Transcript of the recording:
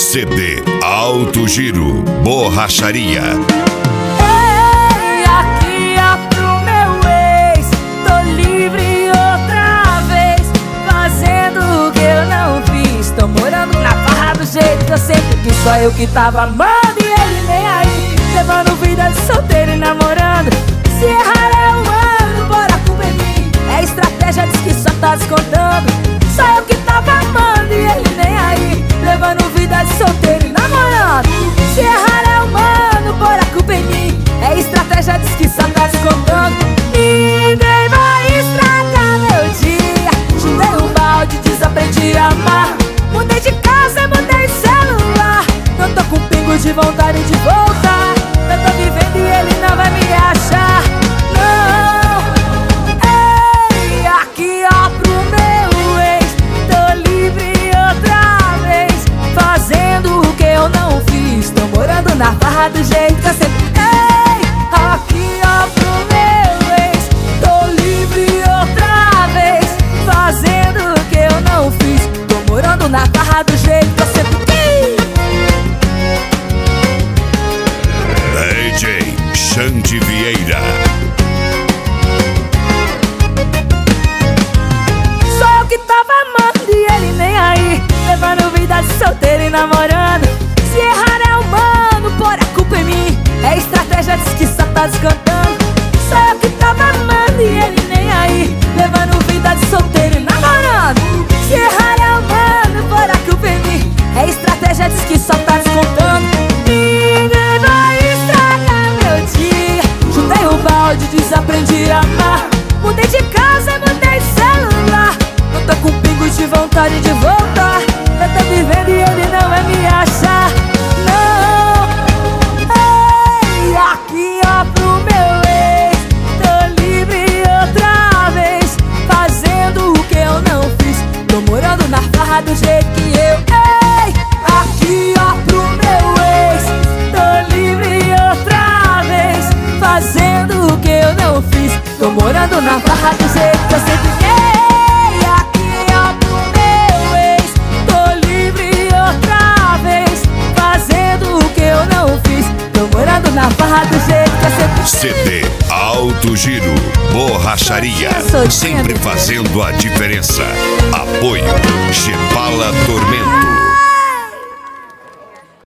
CD Alto Giro Borracharia. Ei, aqui é pro meu ex, tô livre outra vez, fazendo o que eu não fiz. Tô morando na farra do jeito que eu sempre quis, só eu que tava amando e ele nem aí, levando vida de solteiro e namorando. Se errar é humano, bora culpa em mim, é estratégia, diz que só tá descontando. Só eu que tava amando e ele nem aí, levando vida de solteiro e namorando. Se errar é humano, bora culpa em mim, é estratégia, diz que só tá descontando. Ninguém vai estragar meu dia, chutei um balde, desaprendi a amar. Mudei de casa, mudei de celular, não tô com pingo de vontade de voltar. Eu tô vivendo e ele não vai me achar, não. Ei, aqui ó pro meu ex, tô livre outra vez, fazendo o que eu não fiz. Tô morando na farra do jeito que eu sempre. Ei, aqui ó pro meu ex, tô livre outra vez, fazendo o que eu não fiz. Tô morando na farra do jeito que eu sempre quis. DJ Xande Vieira. Só eu que tava amando e ele nem aí, levando vida de solteiro e namorando. Se errar é humano, pôr a culpa em mim, é estratégia, diz que só tá descontando. Só eu que tava amando e ele nem aí, levando vida de solteiro e namorando. Se errar é humano, pôr a culpa em mim, é estratégia, diz que só tá descontando. Ninguém vai estragar meu dia, chutei o balde, desaprendi a amar. Mudei de casa, mudei de celular, não tô com pingo de vontade de voltar. Eu tô vivendo e ele não vai me achar, não. Ei, aqui ó pro meu ex, tô livre outra vez, fazendo o que eu não fiz. Tô morando na farra do jeito que eu. Ei, aqui ó pro meu ex, tô livre outra vez, fazendo o que eu não fiz. Tô morando na farra do jeito que eu sempre quis. Aqui ó pro meu ex, tô livre outra vez, fazendo o que eu não fiz. Tô morando na farra do jeito que eu sempre quis. CD Alto Giro Borracharia, sempre fazendo a diferença. Apoio Chepala Tormento.